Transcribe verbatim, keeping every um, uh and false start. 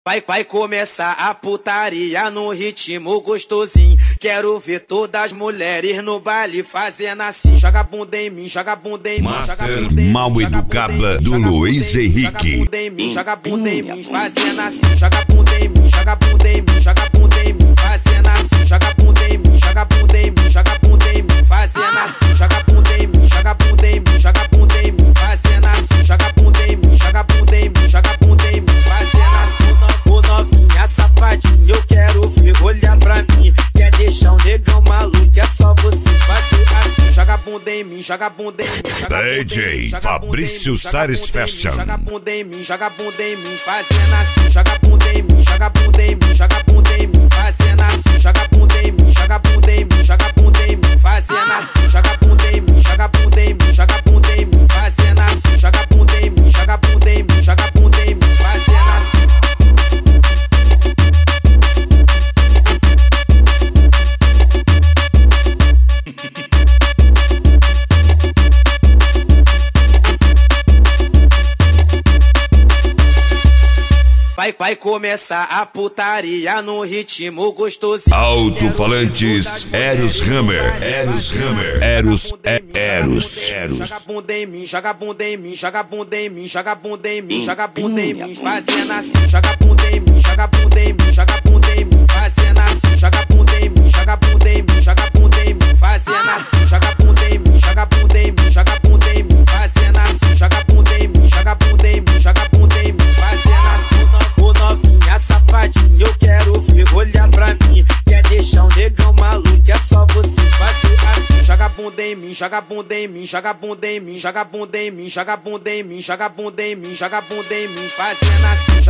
Vai, vai começar a putaria no ritmo gostosinho. Quero ver todas as mulheres no baile fazendo assim. Joga bunda em mim, joga bunda em mim. Master mal educada do Luiz Henrique. Joga bunda em mim, fazendo assim. Joga bunda em mim, joga bunda em mim, joga bunda em mim, fazendo assim. Joga bunda em mim, joga bunda em mim, joga bunda em mim, fazendo assim. Joga bunda em mim, joga bunda em mim, joga bunda em mim, fazendo assim. Joga bunda em mim, joga bunda em mim, joga bunda em mim, fazendo assim. Ô novinha safadinha, eu quero ver, olha pra mim. Quer deixar um negão maluco, é só você fazer assim. Joga bunda em mim, joga bunda em mim. D J Fabrício Sares Fashion. Joga bunda em mim, joga bunda em mim, fazendo assim. Joga bunda em mim, joga bunda em mim, joga bunda em mim, fazendo assim. Joga bunda em mim, joga bunda em mim, joga bunda em mim, fazendo assim. Joga bunda em mim, joga bunda em mim, joga bunda em mim, fazendo assim. Joga bunda em mim, joga bunda em mim, joga bunda em mim, fazendo assim. Vai, vai começar a putaria no ritmo gostosinho. Alto-falantes Eros Hammer. Eros Hammer. Eros é Eros. Eros. Joga bunda em mim, joga bunda em mim, joga bunda em mim, joga bunda em mim, joga bunda em mim, fazendo assim. Joga bunda em mim, joga bunda em mim, joga bunda em mim, fazendo assim. Joga bunda em mim, joga bunda em mim, joga bunda em mim, fazendo assim. Joga bunda em mim, joga bunda em mim, joga bunda em mim, fazendo assim. Joga bunda em mim, joga bunda em mim, joga bunda em mim, fazendo assim. Ô novinha safadinha, eu quero ver, olha pra mim. Quer deixar um negão maluco, é só você fazer assim. Joga bunda em mim, joga bunda em mim, joga bunda em mim, joga bunda em mim, joga bunda em mim, joga bunda em mim, joga bunda em mim, fazendo assim.